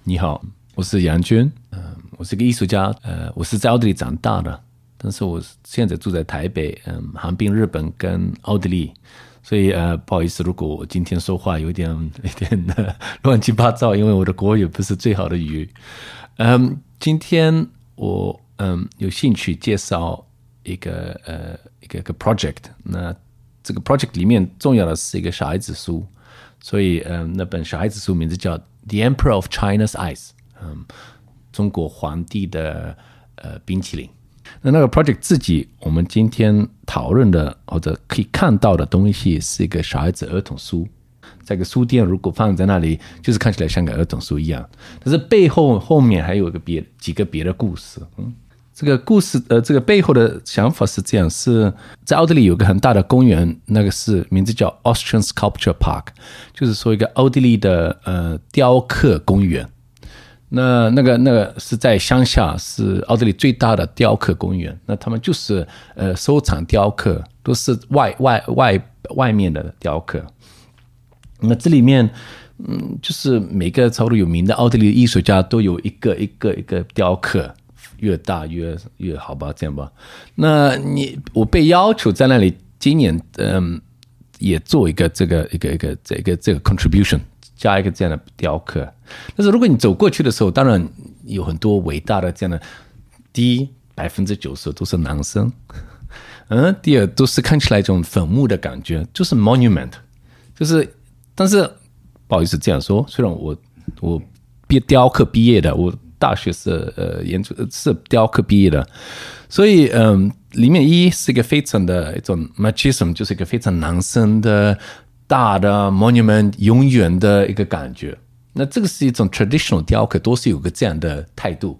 你好，我是杨军，我是个艺术家，我是在奥地利长大的，但是我现在住在台北，横滨日本跟奥地利，所以不好意思，如果我今天说话有点乱七八糟，因为我的国语不是最好的语。今天我有兴趣介绍一个 project， 那这个 project 里面重要的是一个小孩子书，所以那本小孩子书名字叫 The Emperor of China's Ice， 中国皇帝的冰淇淋。那个 project 自己我们今天讨论的或者可以看到的东西是一个小孩子儿童书，在一个书店如果放在那里就是看起来像个儿童书一样，但是背后面还有几个别的故事。这个故事这个背后的想法是这样，是在奥地利有个很大的公园，那个是名字叫 Austrian Sculpture Park， 就是说一个奥地利的雕刻公园。那个是在乡下，是奥地利最大的雕刻公园。那他们就是收藏雕刻，都是外面的雕刻。那这里面就是每个差不多有名的奥地利艺术家都有一个雕刻，越大越好吧，这样吧。那我被要求在那里今年也做一个这个 contribution， 加一个这样的雕刻。但是如果你走过去的时候，当然有很多伟大的这样的，第一 90% 都是男生，第二都是看起来这种坟墓的感觉，就是 monument， 但是不好意思这样说，虽然我雕刻毕业的，我大学是雕刻毕业的，所以里面是一个非常的一种 machismo， 就是一个非常男生的大的 monument， 永远的一个感觉。那这个是一种 traditional 雕刻，都是有个这样的态度。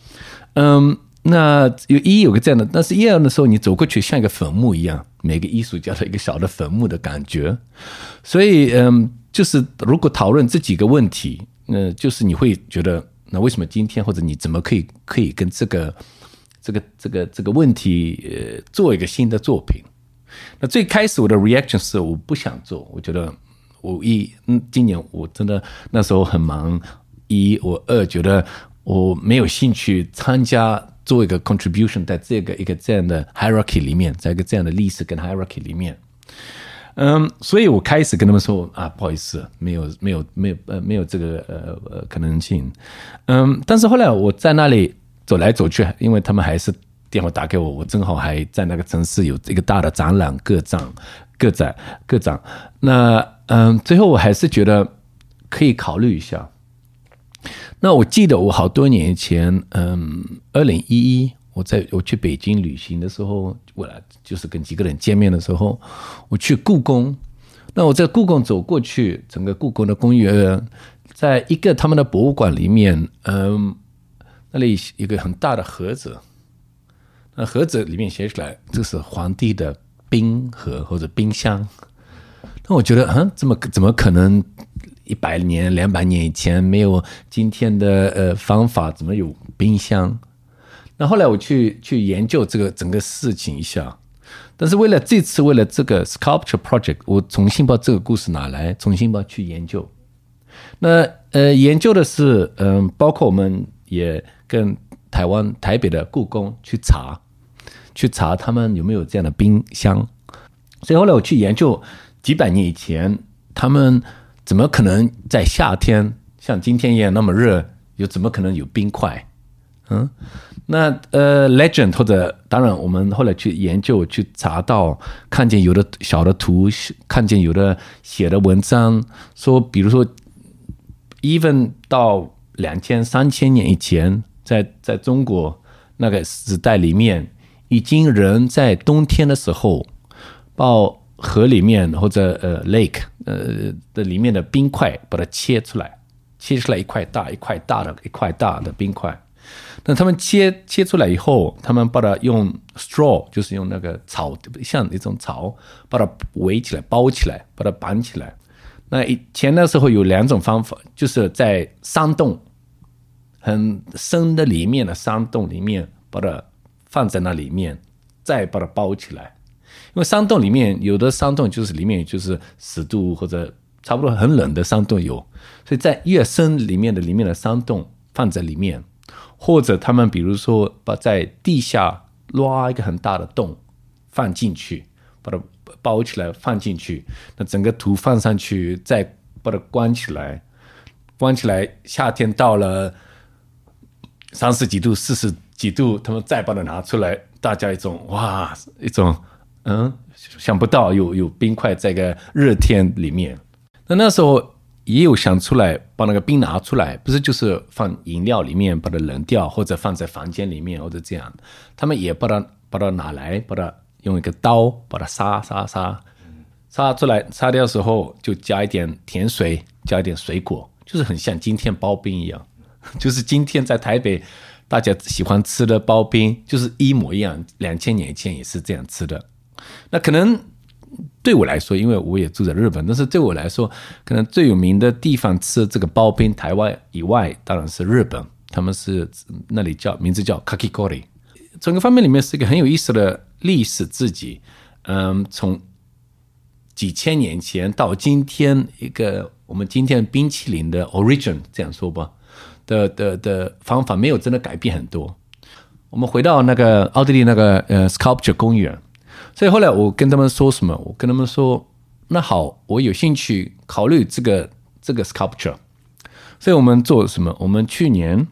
那有个这样的，但是一样的时候，你走过去像一个坟墓一样，每个艺术家的一个小的坟墓的感觉。所以就是如果讨论这几个问题，就是你会觉得，那为什么今天或者你怎么可以跟这个问题做一个新的作品？那最开始我的 reaction 是我不想做，我觉得今年我真的那时候很忙，我觉得我没有兴趣参加做一个 contribution 在一个这样的 hierarchy 里面，在一个这样的历史跟 hierarchy 里面。所以我开始跟他们说不好意思，没有这个可能性。但是后来我在那里走来走去，因为他们还是电话打给我，我正好还在那个城市有一个大的展览，各展。那最后我还是觉得可以考虑一下。那我记得我好多年前，2011我去北京旅行的时候，我就是跟几个人见面的时候，我去故宫。那我在故宫走过去，整个故宫的公园，在一个他们的博物馆里面，那里有一个很大的盒子，那盒子里面写出来这是皇帝的冰盒或者冰箱。那我觉得怎么可能100年200年以前没有今天的方法，怎么有冰箱？那后来我去研究这个整个事情一下，但是为了这个 sculpture project， 我重新把这个故事拿来，重新把它去研究。那研究的是包括我们也跟台北的故宫去查他们有没有这样的冰箱。所以后来我去研究几百年以前，他们怎么可能在夏天像今天一样那么热，怎么可能有冰块？那legend 或者当然我们后来去研究去查到，看见有的小的图，看见有的写的文章说，比如说 even 到2000-3000年以前，在中国那个时代里面，已经人在冬天的时候把河里面或者lake 的里面的冰块把它切出来一块大的冰块。那他们切出来以后，他们把它用 straw， 就是用那个草，像一种草，把它围起来、包起来、把它绑起来。那以前的时候有2种方法，就是在山洞很深的里面的山洞里面把它放在那里面，再把它包起来。因为山洞里面有的山洞就是里面就是10度或者差不多很冷的山洞有，所以在越深里面的山洞放在里面，或者他们比如说把在地下挖一个很大的洞放进去，把它包起来放进去，那整个土放上去，再把它关起来，夏天到了30几度、40几度，他们再把它拿出来，大家一种想不到有冰块在个热天里面。那时候也有想出来把那个冰拿出来，不是就是放饮料里面把它冷掉，或者放在房间里面或者这样，他们也把它拿来，把它用一个刀把它杀出来，杀掉的时候就加一点甜水，加一点水果，就是很像今天刨冰一样，就是今天在台北大家喜欢吃的刨冰，就是一模一样，2000年前也是这样吃的。那可能对我来说，因为我也住在日本，但是对我来说，可能最有名的地方吃这个刨冰，台湾以外当然是日本，他们是那里名字叫 kakigori。整个方面里面是一个很有意思的历史自己，从几千年前到今天，我们今天冰淇淋的 origin 这样说吧的方法没有真的改变很多。我们回到那个奥地利那个sculpture 公园，所以后来我跟他们说什么？我跟他们说，那好，我有兴趣考虑这个 sculpture。所以我们做什么？我们去年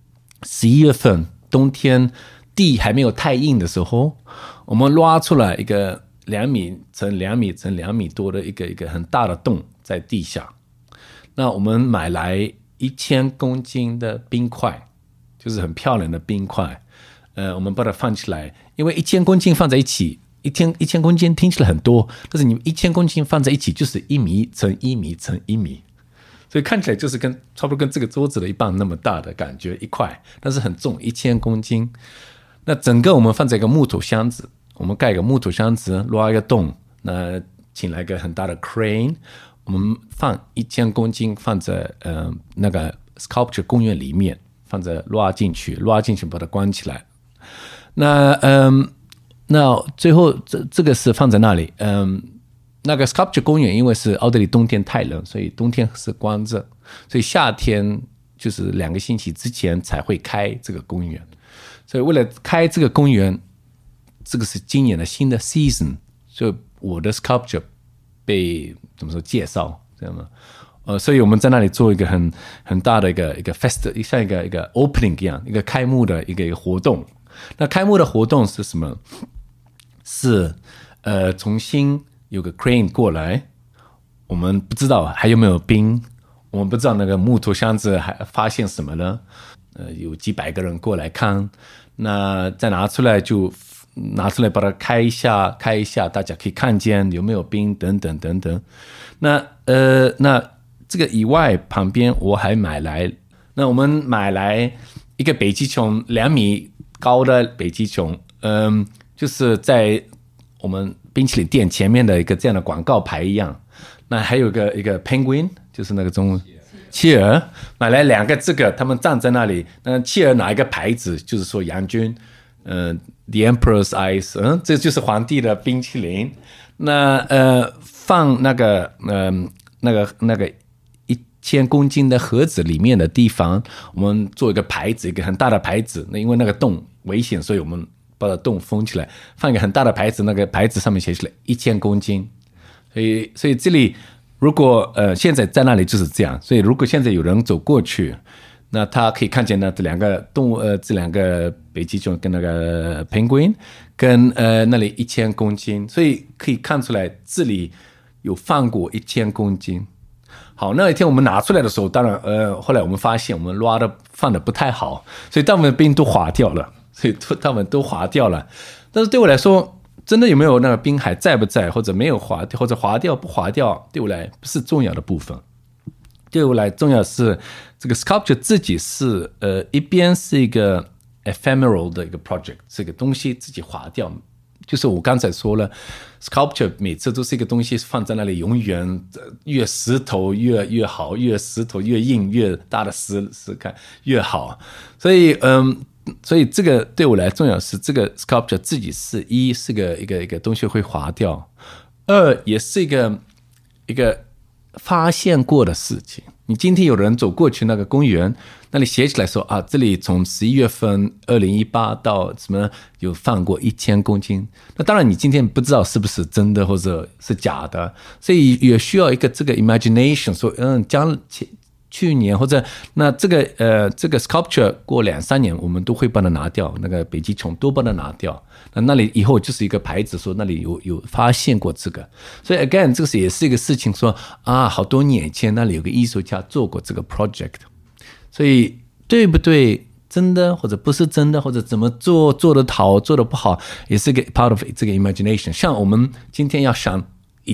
11月份冬天地还没有太硬的时候，我们挖出来一个2米乘2米乘2米多的一个很大的洞在地下。那我们买来1000公斤的冰块，就是很漂亮的冰块。我们把它放起来，因为1000公斤放在一起，1000公斤听起来很多，但是你1000公斤放在一起就是1米乘1米乘1米，所以看起来就是差不多跟这个桌子的一半那么大的感觉一块，但是很重，1000公斤。那整个我们放在一个木头箱子，我们盖一个木头箱子，挖一个洞，那请来一个很大的 crane， 我们放1000公斤放在那个 sculpture 公园里面，放在挖进去把它关起来。那最后这个是放在那里，那个 sculpture 公园因为是奥地利冬天太冷，所以冬天是关着，所以夏天就是2个星期之前才会开这个公园。所以为了开这个公园，这个是今年的新的 season， 所以我的 sculpture 被怎么说介绍，这样吗？所以我们在那里做一个很大的一个 fest， 像一个 opening 一样，一个开幕的一个活动。那开幕的活动是什么？是重新有个 crane 过来，我们不知道还有没有冰，我们不知道那个木头箱子还发现什么了，有几百个人过来看，那再拿出来把它开一下，大家可以看见有没有冰等等等等。那这个以外旁边我还我们买来一个北极熊2米高的北极熊，就是在我们冰淇淋店前面的一个这样的广告牌一样。那还有一个 penguin， 就是那个企鹅，买来2个这个，他们站在那里。那企鹅拿一个牌子，就是说杨军，The Emperor's Ice， 这就是皇帝的冰淇淋。那放那个1000公斤的盒子里面的地方，我们做一个牌子，一个很大的牌子。那因为那个洞危险，所以我们把洞封起来，放一个很大的牌子，那个牌子上面写起来1000公斤。所以这里如果现在在那里就是这样，所以如果现在有人走过去，那他可以看见这2个动物，这2个北极熊跟那个 penguin 跟那里1000公斤，所以可以看出来这里有放过1000公斤。好，那一天我们拿出来的时候，当然后来我们发现我们放的不太好，所以大部分冰都滑掉了，但是对我来说，真的有没有那个冰还在不在，或者没有滑掉，或者滑掉不滑掉，对我来不是重要的部分。对我来重要是这个 sculpture 自己是一边是一个 ephemeral 的一个 project， 这个东西自己滑掉，就是我刚才说了 sculpture 每次都是一个东西放在那里，永远越石头越好，越石头越硬，越大的石块越好。所以这个对我来重要是这个 sculpture 自己是一个东西会滑掉，2也是一个发现过的事情。你今天有人走过去那个公园，那里写起来说啊，这里从11月份2018到什么有放过1000公斤。那当然你今天不知道是不是真的或者是假的，所以也需要一个这个 imagination 说去年或者那这个sculpture 过2-3年我们都会把它拿掉，那个北极熊都把它拿掉，那里以后就是一个牌子说那里有发现过这个。所以 again 这个也是一个事情说啊，好多年前那里有个艺术家做过这个 project， 所以对不对真的或者不是真的，或者怎么做得好做得不好，也是个 part of 这个 imagination。 像我们今天要想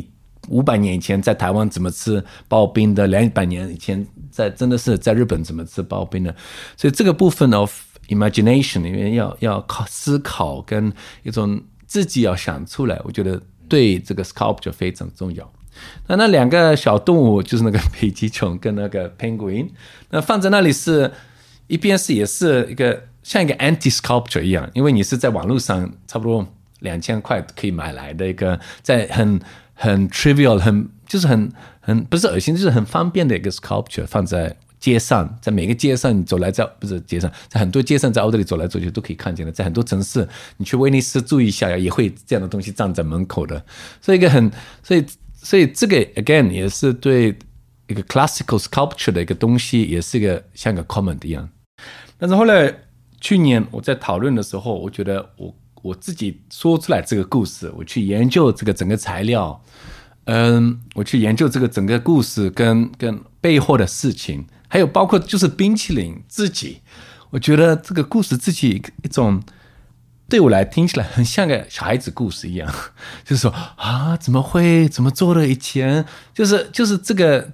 500年以前在台湾怎么吃刨冰的，200年以前真的是在日本怎么吃刨冰的，所以这个部分 of imagination 里面要思考跟一种自己要想出来，我觉得对这个 sculpture 非常重要。那2个小动物就是那个北极熊跟那个 penguin， 那放在那里是一边是也是一个像一个 anti sculpture 一样，因为你是在网络上差不多2000块可以买来的一个在很 trivial 就是很不是恶心，就是很方便的一个 sculpture 放在街上，在每个街上你走来不是街上，在很多街上在奥地利走来走去都可以看见的，在很多城市你去威尼斯注意一下也会这样的东西站在门口的，所以这个 again 也是对一个 classical sculpture 的一个东西，也是一个像个 comment 一样。但是后来去年我在讨论的时候，我觉得我自己说出来这个故事，我去研究这个整个材料，我去研究这个整个故事跟背后的事情，还有包括就是冰淇淋自己，我觉得这个故事自己一种对我来听起来很像个小孩子故事一样，就是说啊，怎么做的以前，就是这个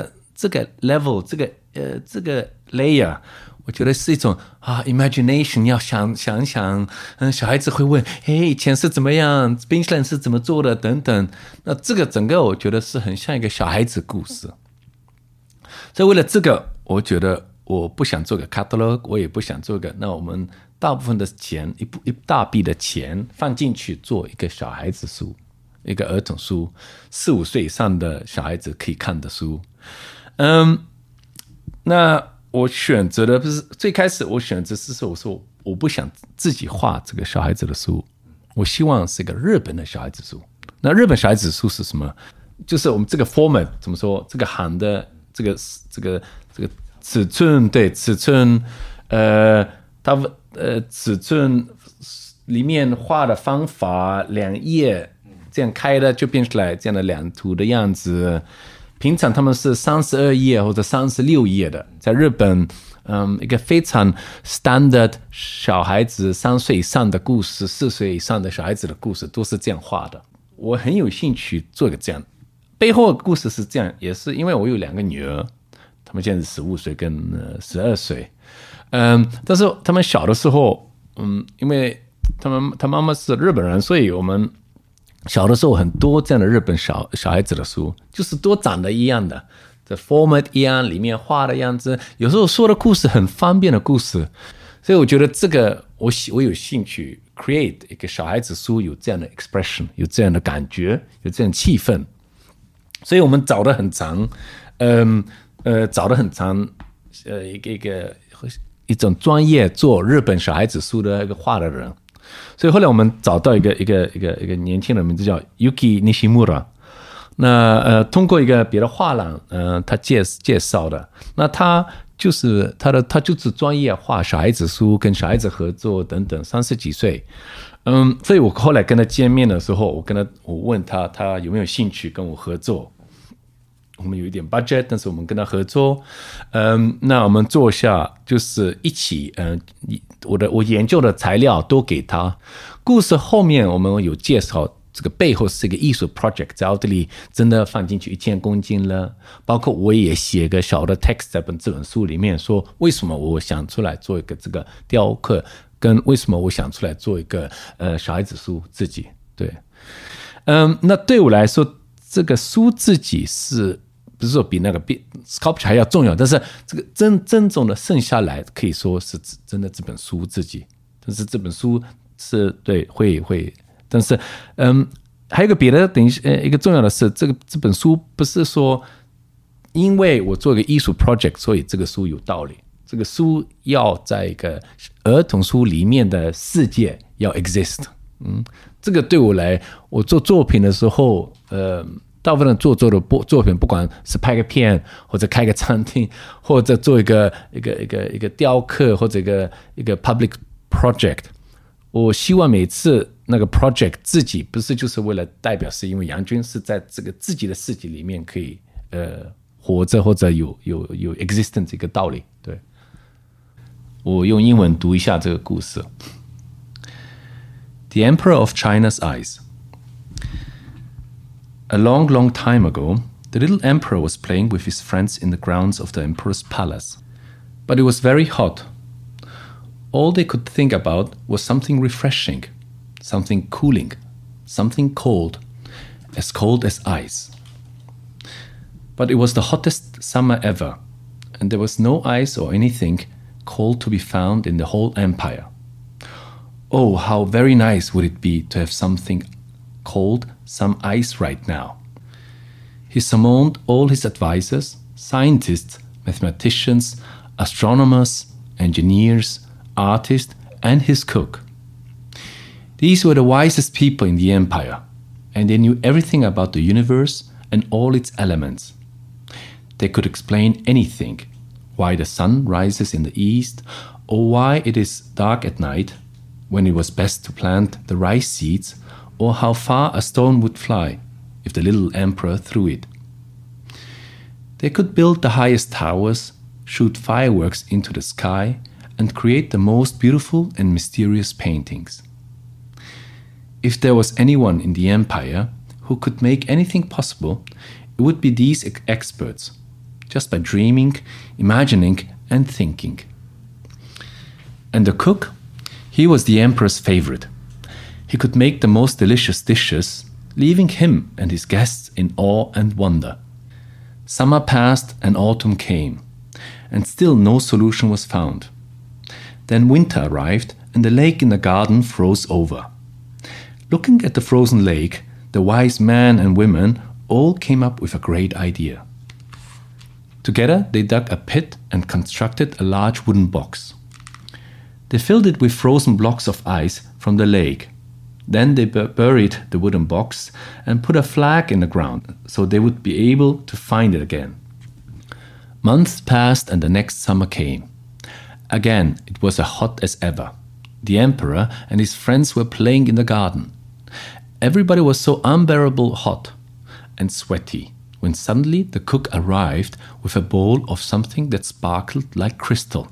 level 这个 layer。我觉得是一种imagination， 要想小孩子会问以前是怎么样，冰淇淋是怎么做的等等，那这个整个我觉得是很像一个小孩子故事。所以为了这个，我觉得我不想做个 catalog， 我也不想做个，那我们大部分的钱一大笔的钱放进去做一个小孩子书，一个儿童书，4-5岁以上的小孩子可以看的书。那我选择的不是最开始我选择是我说我不想自己画这个小孩子的书，我希望是一个日本的小孩子书。那日本小孩子书是什么？就是我们这个 format 怎么说？这个行的这个尺寸，对尺寸，尺寸里面画的方法，2页这样开的就变出来这样的2图的样子。平常他们是32页或者36页的，在日本，一个非常 standard 小孩子3岁以上的故事，4岁以上的小孩子的故事都是这样画的。我很有兴趣做一个这样，背后的故事是这样，也是因为我有2个女儿，他们现在是15岁跟12岁，但是他们小的时候，因为他妈妈是日本人，所以我们小的时候很多这样的日本小孩子的书，就是都长得一样的，这 format 一样，里面画的样子，有时候说的故事很方便的故事，所以我觉得这个我有兴趣 create 一个小孩子书，有这样的 expression， 有这样的感觉，有这样的气氛，所以我们找得很长，一种专业做日本小孩子书的一个画的人。所以后来我们找到一个年轻人，名字叫 Yuki Nishimura。那通过一个别的画廊，他介绍的，那他就是专业画小孩子书，跟小孩子合作等等，30几岁。所以我后来跟他见面的时候，我问他有没有兴趣跟我合作。我们有一点 budget， 但是我们跟他合作，那我们坐下就是一起，我研究的材料都给他。故事后面我们有介绍，这个背后是一个艺术 project， 在奥地利真的放进去1000公斤了。包括我也写个小的 text 在这本书里面，说为什么我想出来做一个这个雕刻，跟为什么我想出来做一个小孩子书自己。对，那对我来说，这个书自己是。不是说比那个 sculpture 还要重要，但是这个真正的剩下来可以说是真的这本书自己，但是这本书是对会，但是还有一个别的一个重要的是，这本书不是说因为我做一个艺术 project， 所以这个书有道理。这个书要在一个儿童书里面的世界要 exist。这个对我来，我做作品的时候，大部分做的作品，不管是拍个片，或者开个餐厅，或者做一个雕刻，或者一个 public project， 我希望每次那个 project 自己不是就是为了代表，是因为杨军是在这个自己的世界里面可以活着，或者有 existence 一个道理。对，我用英文读一下这个故事。The Emperor of China's Eyes. A long, long time ago, the little emperor was playing with his friends in the grounds of the emperor's palace. But it was very hot. All they could think about was something refreshing, something cooling, something cold as ice. But it was the hottest summer ever, and there was no ice or anything cold to be found in the whole empire. Oh, how very nice would it be to have something cold, some ice right now. He summoned all his advisors, scientists, mathematicians, astronomers, engineers, artists, and his cook. These were the wisest people in the empire, and they knew everything about the universe and all its elements. They could explain anything, why the sun rises in the east, or why it is dark at night, when it was best to plant the rice seeds, or how far a stone would fly if the little emperor threw it. They could build the highest towers, shoot fireworks into the sky, and create the most beautiful and mysterious paintings. If there was anyone in the empire who could make anything possible, it would be these experts, just by dreaming, imagining, and thinking. And the cook? He was the emperor's favorite. He could make the most delicious dishes, leaving him and his guests in awe and wonder. Summer passed and autumn came, and still no solution was found. Then winter arrived, and the lake in the garden froze over. Looking at the frozen lake, the wise men and women all came up with a great idea. Together they dug a pit and constructed a large wooden box. They filled it with frozen blocks of ice from the lake. Then they buried the wooden box and put a flag in the ground so they would be able to find it again. Months passed and the next summer came. Again, it was as hot as ever. The emperor and his friends were playing in the garden. Everybody was so unbearable hot and sweaty when suddenly the cook arrived with a bowl of something that sparkled like crystal.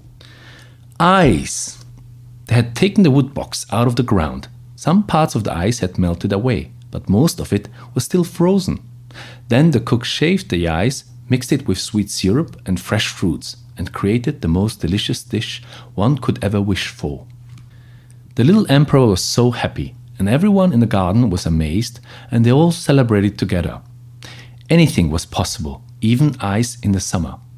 Ice! They had taken the wood box out of the ground. Some parts of the ice had melted away, but most of it was still frozen. Then the cook shaved the ice, mixed it with sweet syrup and fresh fruits, and created the most delicious dish one could ever wish for. The little emperor was so happy, and everyone in the garden was amazed, and they all celebrated together. Anything was possible, even ice in the summer.